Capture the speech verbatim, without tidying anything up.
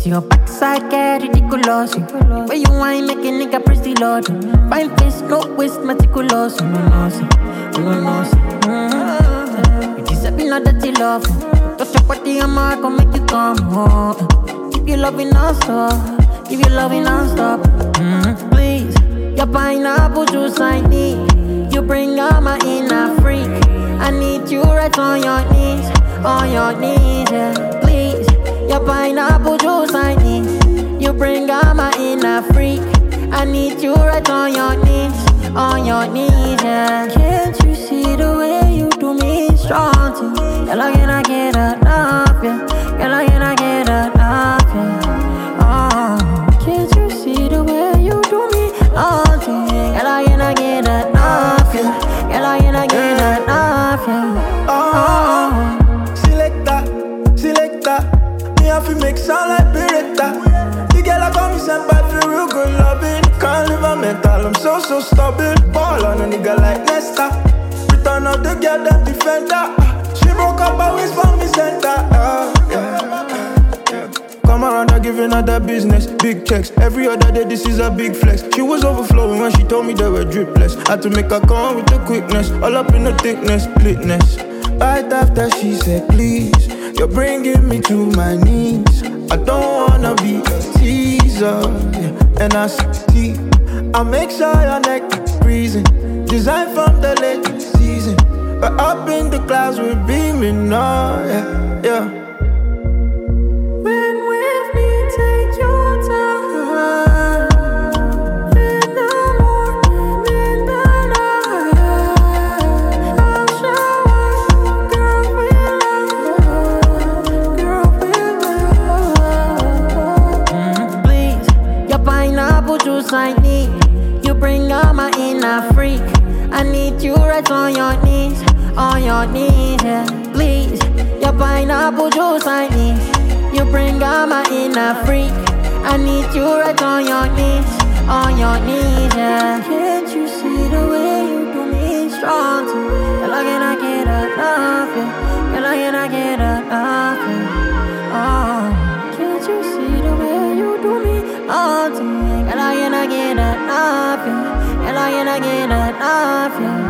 See your backside get ridiculous. Where you want make a nigga press the Lord. Fine face, no waste, meticulous. You know, no, see. You know, no, see. Mm-hmm. You deserve no dirty love. Touch your body, I'm not gonna make you come home. Give you loving non-stop. Give you loving non-stop. Mm-hmm. Please, your pineapple juice I need. You bring out my inner freak. I need you right on your knees. On your knees, yeah. Please, your pineapple juice I need. You bring out my inner freak. I need you right on your knees. On your knees, yeah. Can't you see the way you do me strong too? Girl, I cannot get enough, yeah. Girl, I cannot get enough, yeah. Oh, can't you see the way you do me strong too? Girl, I cannot get enough, yeah. Girl, I cannot get enough, yeah. Oh. Me have to make sound like Beretta. The girl I call me senpai for real good loving. Can't live a mental, I'm so so stubborn. Ball on a nigga like Nesta. Return of the girl that defender. She broke up always for me center. uh, yeah, yeah. Come around, I give another business. Big checks, every other day this is a big flex. She was overflowing when she told me they were dripless. Had to make her come with the quickness. All up in the thickness, litness. Right after she said please, you're bringing me to my knees. I don't wanna be a teaser, yeah. And I see, I make sure your neck is freezing. Designed from the late season, but up in the clouds we're beaming, oh, yeah, yeah. When with me, take your time. In the morning, in the night, I'll show you, girl, we love. Girl, we love. Mm, please, your pineapple juice I need. You bring out my inner freak. I need you right on your knees. On your knees, yeah. Please, your pineapple juice I need. You bring out my inner freak. I need you right on your knees. On your knees, yeah. Can't you see the way you do me strong too? Girl, I cannot get enough, yeah. Girl, I cannot get enough, yeah. Oh, can't you see the way you do me on to me? Girl, I cannot get enough, yeah. Girl, I cannot get enough, yeah.